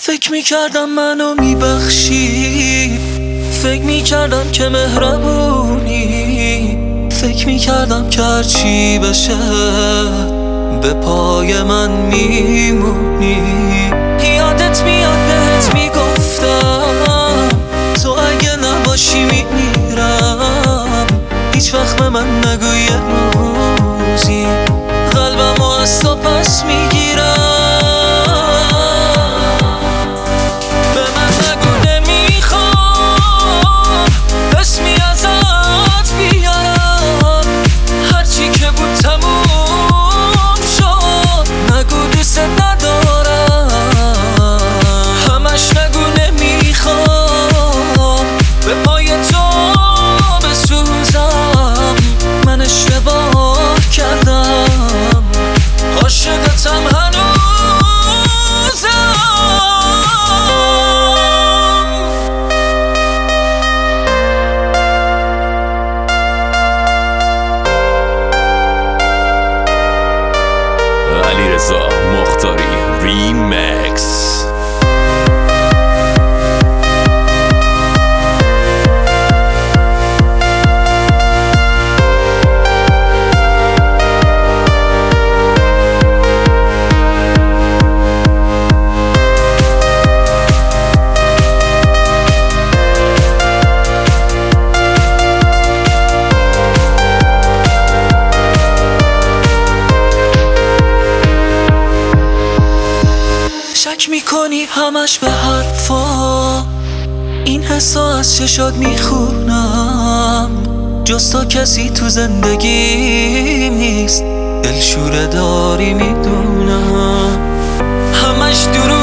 فکر میکردم منو میبخشی، فکر میکردم که مهربونی، فکر میکردم که هرچی بشه به پای من میمونی. یادت میاد بهت میگفتم تو اگه نباشی میمیرم، هیچ وقت به من نگو یه روزی قلبمو از تو پس میگیرم. علیرضا مختاری ریمکس. شک میکنی همش به حرفا، این حسا از چشات میخونم. جز تو کسی تو زندگی نیست، دلشوره داری میدونم. همش دروغ